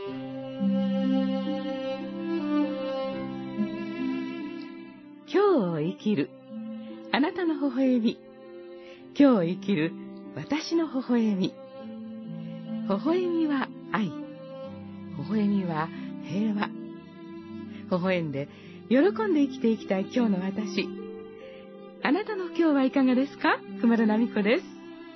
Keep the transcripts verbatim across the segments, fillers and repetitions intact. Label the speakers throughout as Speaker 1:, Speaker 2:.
Speaker 1: 今日を生きるあなたの微笑み、今日を生きる私の微笑み。微笑みは愛、微笑みは平和。微笑んで喜んで生きていきたい今日の私。あなたの今日はいかがですか？熊田奈美子です。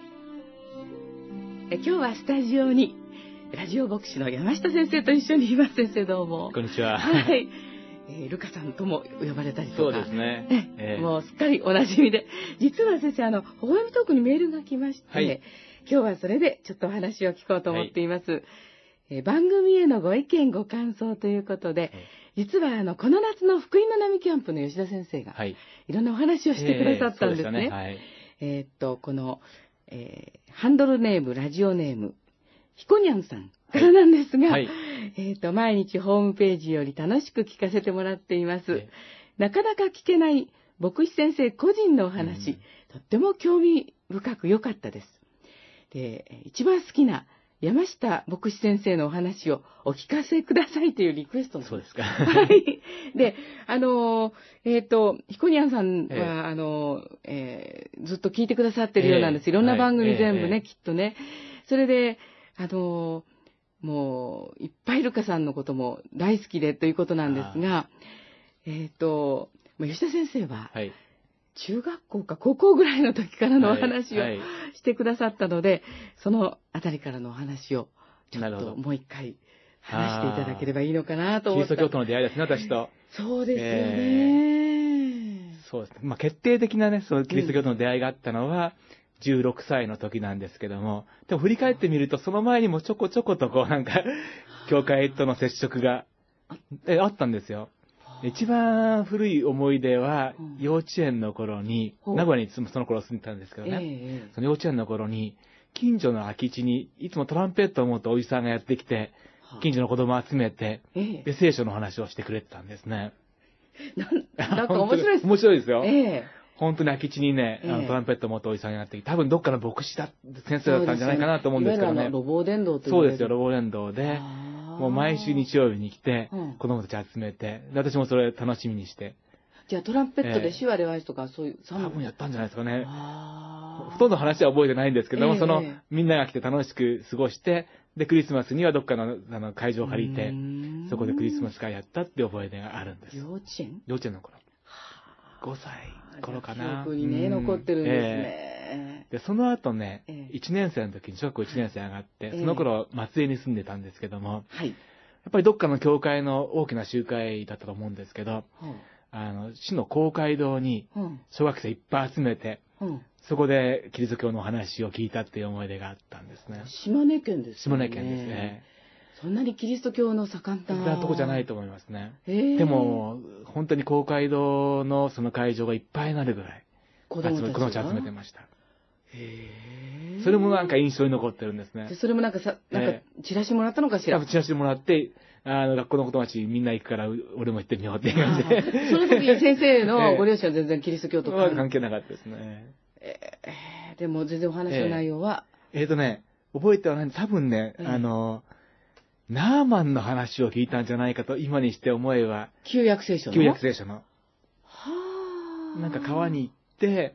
Speaker 1: え今日はスタジオにラジオ牧師の山下先生と一緒にいます。先生どうも。
Speaker 2: こんにちは。
Speaker 1: はい。えー、ルカさんとも呼ばれたりとか。
Speaker 2: そうですね。
Speaker 1: ええー、もうすっかりおなじみで。実は先生、あの、微笑みトークにメールが来まして、はい、今日はそれでちょっとお話を聞こうと思っています。はい、えー、番組へのご意見ご感想ということで、はい、実はあの、この夏の福音の波キャンプの吉田先生が、はい、いろんなお話をしてくださったんですね。えー、はい、えー、っと、この、えー、ハンドルネーム、ラジオネーム、ひこにゃんさんからなんですが、はい、えっと、毎日ホームページより楽しく聞かせてもらっています。はい、なかなか聞けない牧師先生個人のお話、うん、とっても興味深く良かったです。で、一番好きな山下牧師先生のお話をお聞かせくださいというリクエストなんです。
Speaker 2: そうですか。
Speaker 1: はい。で、あの、えっと、ひこにゃんさんは、えー、あの、えー、ずっと聞いてくださってるようなんです。えー、いろんな番組全部ね、はい、きっとね。それで、あの、もう、いっぱいルカさんのことも大好きでということなんですが、えっと、吉田先生は、中学校か高校ぐらいの時からのお話をしてくださったので、はいはい、そのあたりからのお話を、ちょっともう一回話していただければいいのかなと思って。
Speaker 2: キリスト教徒の出会いですね、私と。
Speaker 1: そうですよね。
Speaker 2: えー、そうですね。まあ、決定的なね、そのキリスト教徒の出会いがあったのは、うんじゅうろくさいの時なんですけども、でも振り返ってみると、その前にもちょこちょことこうなんか、教会との接触がえあったんですよ。一番古い思い出は、幼稚園の頃に、名古屋にその頃住んでたんですけどね、その幼稚園の頃に、近所の空き地に、いつもトランペットを持ったおじさんがやってきて、近所の子供を集めて、で、聖書の話をしてくれてたんですね。
Speaker 1: な, なんか面白いです。
Speaker 2: 面白いですよ。
Speaker 1: ええ
Speaker 2: 本当に空き地にね、あのトランペットを持ったおじさんがやってきて、多分どっかの牧師だ、先生だったんじゃないかなと思うんですけどね。
Speaker 1: 路傍伝道という。
Speaker 2: そうですよ、路傍伝道で、もう毎週日曜日に来て、うん、子供たち集めて、私もそれ楽しみにして。
Speaker 1: じゃあトランペットで手話でワイスとかそういう、
Speaker 2: 多分やったんじゃないですかね。ほとんど話は覚えてないんですけども、えー、その、みんなが来て楽しく過ごして、で、クリスマスにはどっかのあの会場を借りて、そこでクリスマス会やったって覚え出があるんです。
Speaker 1: 幼稚園
Speaker 2: 幼稚園の頃。ごさい頃かな。
Speaker 1: 記憶にね、残ってるんですね。
Speaker 2: えー、で、その後ね、えー、いちねん生の時に、小学校いちねん生上がって、えー、その頃、松江に住んでたんですけども、はい、やっぱりどっかの教会の大きな集会だったと思うんですけど、うん、あの、市の公会堂に、小学生いっぱい集めて、うん、そこでキリスト教のお話を聞いたっていう思い出があったんですね。
Speaker 1: 島根県ですね。
Speaker 2: 島根県ですね。
Speaker 1: そんなにキリスト教の盛んな。
Speaker 2: なとこじゃないと思いますね。でも、本当に公会堂のその会場がいっぱいになるぐらい、子供たち集めてました。へそれもなんか印象に残ってるんですね。
Speaker 1: でそれもなんかさ、なんかチラシもらったのかしら。
Speaker 2: チラシもらって、あの学校の子供たちみんな行くから俺も行ってみようっていう感じで。
Speaker 1: その時先生のご両親は全然キリスト教とか
Speaker 2: 関係なかったですね。
Speaker 1: えー、でも全然お話の内容は。
Speaker 2: えっ、ー、とね、覚えてはないんで、多分ね、えー、あの、ナーマンの話を聞いたんじゃないかと、今にして思えば。
Speaker 1: 旧約聖書の
Speaker 2: 旧約聖書の。
Speaker 1: は
Speaker 2: あ。なんか川に行って、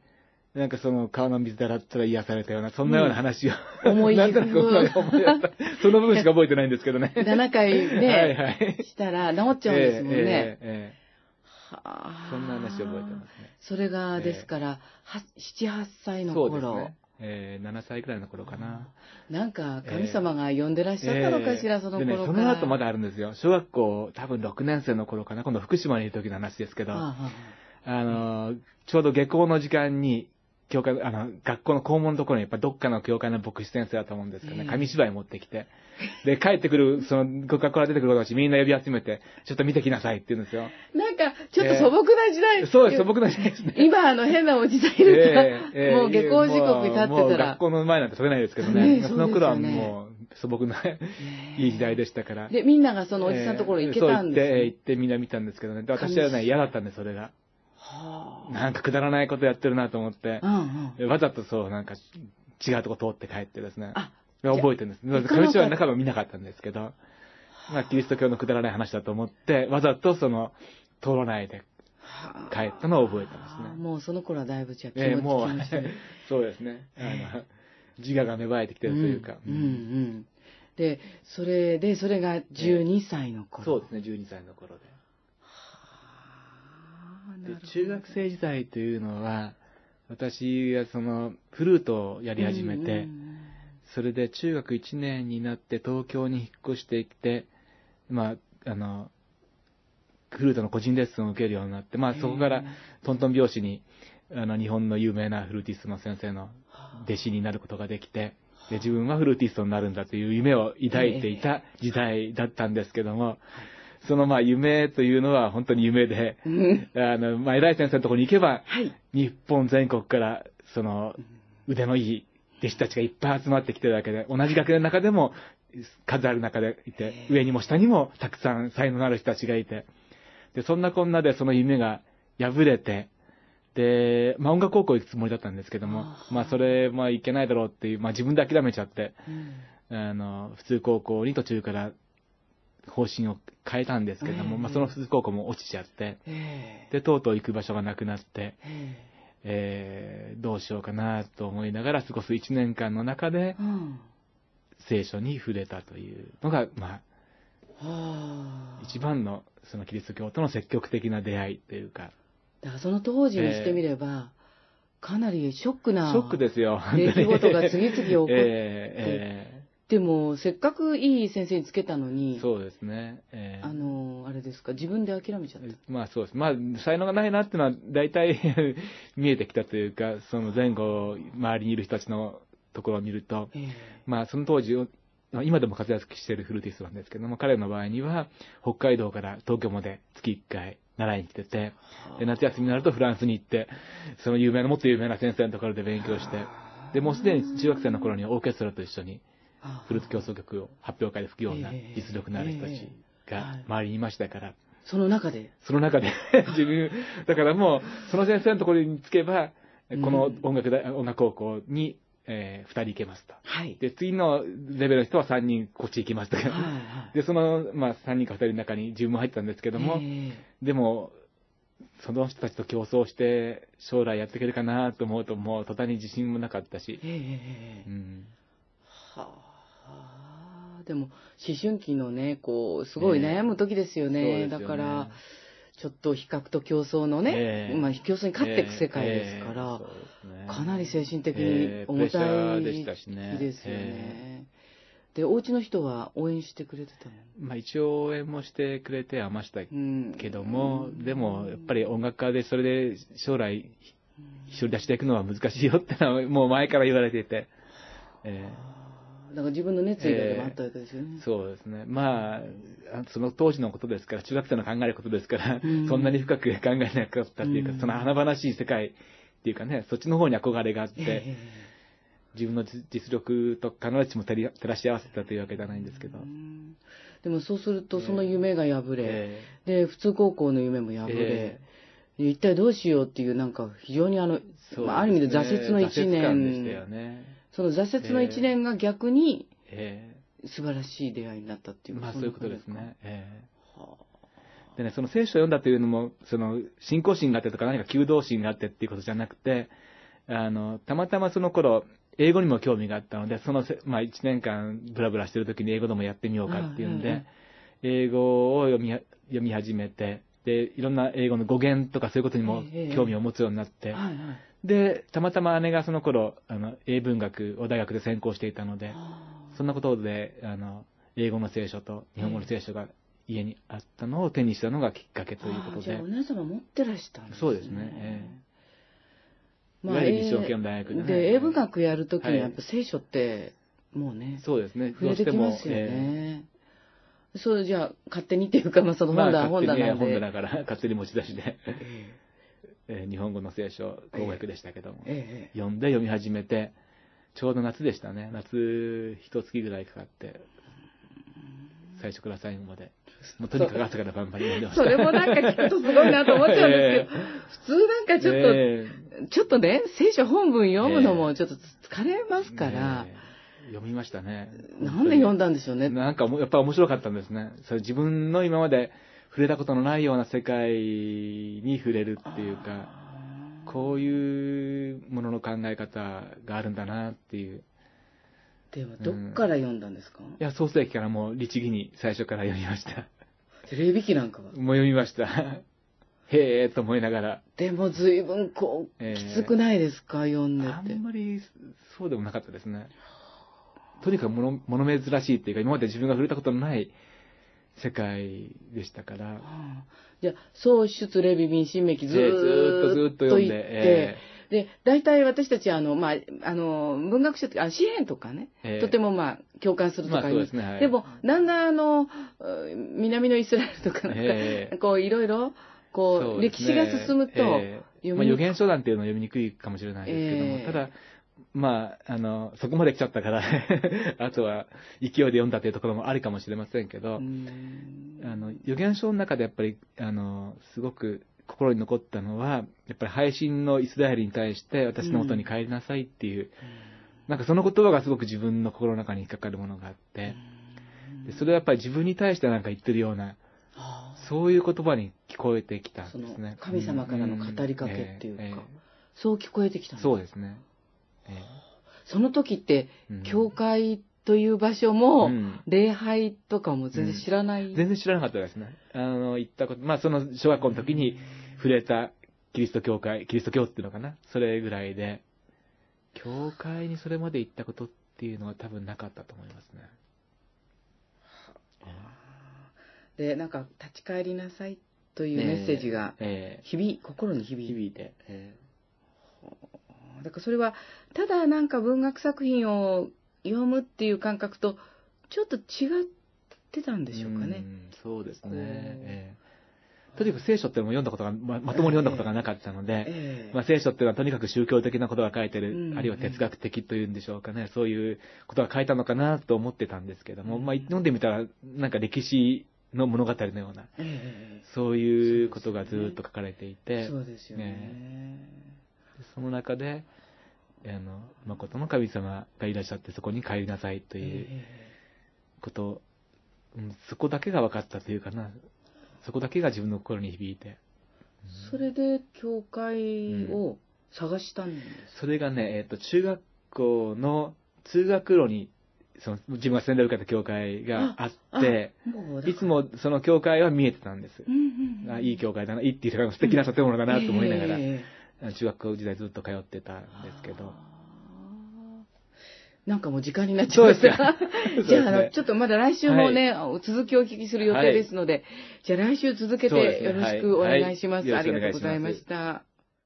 Speaker 2: なんかその川の水で洗ったら癒されたような、そんなような話を。
Speaker 1: うん、思い
Speaker 2: なんとなく思い出した。その部分しか覚えてないんですけどね。
Speaker 1: ななかいね、
Speaker 2: はいはい、
Speaker 1: したら治っちゃうんですもんね。えーえーえ
Speaker 2: ー、はあ。そんな話覚えてますね。
Speaker 1: それが、ですから、なな、はっさいの頃。
Speaker 2: そうですね。えー、ななさいくらいの頃かな。
Speaker 1: なんか、神様が呼んでらっしゃったのかしら、えー、その頃から。
Speaker 2: でね、その後まだあるんですよ。小学校、多分ろくねん生の頃かな。今度福島にいる時の話ですけど、あ, あの、ちょうど下校の時間に、教会、あの、学校の校門のところにやっぱどっかの教会の牧師先生だと思うんですけどね、紙芝居持ってきて、で、帰ってくる、その、学校から出てくる子たちみんな呼び集めて、ちょっと見てきなさいって言うんですよ。
Speaker 1: なんか、ちょっと素朴な時代。
Speaker 2: えー、そうです、素朴な時代ですね。
Speaker 1: 今、あの、変なおじさんいるから、えーえー、もう下校時刻に立ってたら。
Speaker 2: もう学校の前なんて取れないですけどね。ねその頃はもう、素朴な、いい時代でしたから。
Speaker 1: で、みんながそのおじさんのところに行けたんです、ね。
Speaker 2: そう行って、行ってみんな見たんですけどね。で私はね、嫌だったんです、それが。はあ、なんかくだらないことやってるなと思って、うんうん、わざとそう、なんか違うとこ通って帰ってですね。あ、覚えてるんです。上司は中身見なかったんですけど、 まあ、キリスト教のくだらない話だと思って、わざとその、通らないで帰ったのを覚えてますね。
Speaker 1: もうその頃はだいぶじゃあ気
Speaker 2: えー、もう、
Speaker 1: 持ちに
Speaker 2: そうですね。あの、自我が芽生えてきてるというか。
Speaker 1: うん、うん、うん。で、それで、それがじゅうにさいの頃。
Speaker 2: えー、そうですね、じゅうにさいの頃で。で、中学生時代というのは、私がその、フルートをやり始めて、うんうんうん、それで中学いちねんになって東京に引っ越してきて、まあ、あの、フルートの個人レッスンを受けるようになって、まあそこからトントン拍子に、あの、日本の有名なフルーティストの先生の弟子になることができて、で、自分はフルーティストになるんだという夢を抱いていた時代だったんですけども、そのまあ夢というのは本当に夢で、あの、まあ偉い先生のところに行けば、はい、日本全国からその腕のいい弟子たちがいっぱい集まってきてるわけで、同じ学年の中でも数ある中でいて、上にも下にもたくさん才能のある人たちがいて、で、そんなこんなでその夢が破れて、で、まあ音楽高校行くつもりだったんですけども、まあそれ、まあいけないだろうっていう、まあ自分で諦めちゃって、うん、あの、普通高校に途中から方針を変えたんですけども、えー、まあその普通高校も落ちちゃって、えー、で、とうとう行く場所がなくなって、えーえー、どうしようかなと思いながら過ごすいちねんかんの中で、うん、聖書に触れたというのが、まあ、一番のそのキリスト教との積極的な出会いというか。
Speaker 1: だからその当時にしてみれば、えー、かなりショックな
Speaker 2: ショックですよ。
Speaker 1: 出来事が次々起こって、
Speaker 2: えーえー、
Speaker 1: でもせっかくいい先生につけたのに、
Speaker 2: そうですね。えー、
Speaker 1: あのあれですか、自分で諦めちゃった。
Speaker 2: まあそうです。まあ才能がないなっていうのは大体見えてきたというか、その前後周りにいる人たちのところを見ると、えー、まあその当時今でも活躍しているフルーティストなんですけども、彼の場合には北海道から東京まで月いっかい習いに来てて、で夏休みになるとフランスに行って、その有名な、もっと有名な先生のところで勉強して、で、もうすでに中学生の頃にオーケストラと一緒にフルート競争曲を発表会で吹くような実力のある人たちが周りにいましたから。
Speaker 1: その中で
Speaker 2: その中で自分、だからもうその先生のところに着けば、この音楽大、音楽高校に、えー、ふたり行けますと。はい。で、次のレベルの人はさんにんこっち行きますと。はいはい、で、その、まあ、さんにんかふたりの中に自分も入ってたんですけども、えー、でも、その人たちと競争して将来やっていけるかなと思うと、もう途端に自信もなかったし。えーうん、
Speaker 1: はあ。でも、思春期のね、こう、すごい悩む時ですよね。えー、そうですよね。だから、ちょっと比較と競争のね、えー、まあ競争に勝っていく世界ですから、えーえーね、かなり精神的に重たい時期ですよね。で、お家の人は応援してくれてたの？
Speaker 2: まあ一応応援もしてくれてはましたけども、でもやっぱり音楽家でそれで将来独り出していくのは難しいよってのはもう前から言われていて。えー
Speaker 1: だから自分の熱意がでもあったわけですよね、
Speaker 2: えー。そうですね。まあ、その当時のことですから、中学生の考えることですから、うん、そんなに深く考えなかったっていうか、うん、その華々しい世界っていうかね、そっちの方に憧れがあって、えー、自分の実力と必ずしも照らし合わせたというわけではないんですけど。うん、
Speaker 1: でもそうすると、その夢が破れ、えー、で、普通高校の夢も破れ、えー、一体どうしようっていう、なんか非常にあの、ね、まあ、ある意味で挫折の一年。
Speaker 2: 挫折感でしたよね。
Speaker 1: その挫折の一年が逆に素晴らしい出会いになったっていう、
Speaker 2: まあそういうことですね。えーはあ、でね、その聖書を読んだというのも、その信仰心があってとか何か求道心があってっていうことじゃなくて、あの、たまたまその頃、英語にも興味があったので、その、まあ一年間ブラブラしてる時に英語でもやってみようかっていうんで、英語を読み、読み始めて、で、いろんな英語の語源とかそういうことにも興味を持つようになって、で、たまたま姉がその頃、あの、英文学を大学で専攻していたので、そんなことで、あの、英語の聖書と日本語の聖書が家にあったのを手にしたのがきっかけということで。
Speaker 1: じゃあお姉様持ってらしたんですね。
Speaker 2: そうですね。えー、まあ、いわゆる立正系の大学でね。
Speaker 1: で、英文学やるときにやっぱ聖書って、もうね、はい、
Speaker 2: そうですね。
Speaker 1: 触れてきますよね。えー、そう、じゃあ、勝手にっていうか、まあ、その本棚、まあ、本棚で。
Speaker 2: 本棚から勝手に持ち出しで。えーえー、日本語の聖書、口語訳でしたけども、ええ、読んで読み始めて、ちょうど夏でしたね。夏一月ぐらいかかって、最初から最後まで。もうとにかく朝から晩まで読んでました。
Speaker 1: それもなんか聞くとすごいなと思っちゃうんですけど、えー、普通なんかちょっと、えー、ちょっとね、聖書本文読むのもちょっと疲れますから、
Speaker 2: え読みましたね。
Speaker 1: なんで読んだんでしょうね。
Speaker 2: なんかやっぱ面白かったんですね。それ自分の今まで触れたことのないような世界に触れるっていうか、こういうものの考え方があるんだなっていう。
Speaker 1: ではどっから読んだんですか？うん、い
Speaker 2: や、創世記からもう律儀に最初から読みました。
Speaker 1: テレビ記なんかはもう
Speaker 2: 読みました。へーと思いながら。
Speaker 1: でも随分こう、えー、きつくないですか、読んでて。
Speaker 2: あんまりそうでもなかったですね。とにかく物、物珍しいっていうか、今まで自分が触れたことのない世界でしたから。は
Speaker 1: あ、じゃあ、創出レビビン神明記ずーっと、
Speaker 2: ずーっと読んで、
Speaker 1: えー、で、大体私たちあの、まあ、あの、文学書とか、あ、詩編とかね、えー、とてもまあ、共感するとか、まあそうですね、はい、でも、だんだんあの、南のイスラエルとかなんか、えー、こう、いろいろ、こう、歴史が進むと、
Speaker 2: えー、まあ、予言書なんていうのは読みにくいかもしれないですけども、えー、ただ、まあ、あの、そこまで来ちゃったからあとは勢いで読んだというところもあるかもしれませんけど、あの、予言書の中でやっぱり、あの、すごく心に残ったのは、やっぱり配信のイスラエルに対して私の元に帰りなさいっていう、なんかその言葉がすごく自分の心の中に引っかかるものがあって、でそれはやっぱり自分に対してなんか言ってるような、そういう言葉に聞こえてきたんですね。その
Speaker 1: 神様からの語りかけっていうか、うんえーえー、そう聞こえてきたんです。
Speaker 2: そうですね。えー、
Speaker 1: その時って、うん、教会という場所も、うん、礼拝とかも全然知らない、うん、
Speaker 2: 全然知らなかったですね。あの、行ったこと、まあその小学校の時に触れたキリスト教会、キリスト教っていうのかな、それぐらいで、教会にそれまで行ったことっていうのは多分なかったと思いますね。
Speaker 1: で、なんか、立ち返りなさいというメッセージが、響い、心に響いて。響いて。えー、だからそれは、ただなんか文学作品を読むっていう感覚と、ちょっと違ってたんでしょうかね。
Speaker 2: うんそうですね。えー、とにかく聖書っていうのも読んだことが、ま、まともに読んだことがなかったので、えーまあ、聖書っていうのはとにかく宗教的なことが書いてる、うん、あるいは哲学的というんでしょうかね、そういうことが書いたのかなと思ってたんですけども、うん、まあ、読んでみたら、なんか歴史、の物語のような、えー、そういうことがずっと書かれていて、
Speaker 1: そうですよね。ね
Speaker 2: その中で、あの、誠の神様がいらっしゃってそこに帰りなさいということ、えーうん、そこだけが分かったというかな、そこだけが自分の心に響いて。うん、
Speaker 1: それで教会を探したんです、うん、
Speaker 2: それがね、えっと、中学校の通学路にその自分が洗礼を受けた教会があって、いつもその教会は見えてたんです。うんうんうん、あいい教会だな、いいっていうか素敵な建物だなと思いながら、えー、中学校時代ずっと通ってたんですけど。
Speaker 1: なんかもう時間になっちゃいました。じゃあ、ね、ちょっとまだ来週もね、はい、続きをお聞きする予定ですので、はい、じゃあ来週続けてよろしくお願いします。ありがとうございました。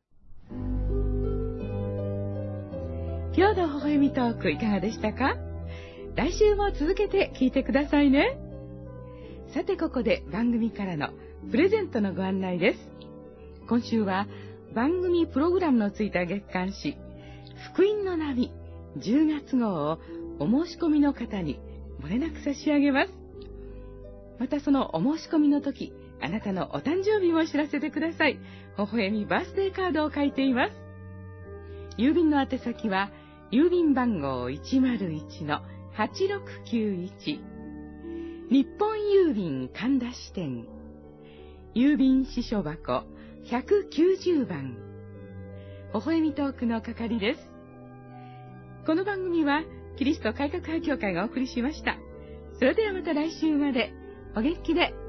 Speaker 1: 今日の微笑みトークいかがでしたか？来週も続けて聞いてくださいね。さてここで番組からのプレゼントのご案内です。今週は番組プログラムのついた月刊誌福音の波じゅうがつ号をお申し込みの方に漏れなく差し上げます。またそのお申し込みの時、あなたのお誕生日も知らせてください。微笑みバースデーカードを書いています。郵便の宛先は郵便番号 いちまるいちのはちろくきゅういち 日本郵便神田支店郵便支所箱ひゃくきゅうじゅうばん微笑みトークの係です。この番組はキリスト改革派協会がお送りしました。それではまた来週までお元気で。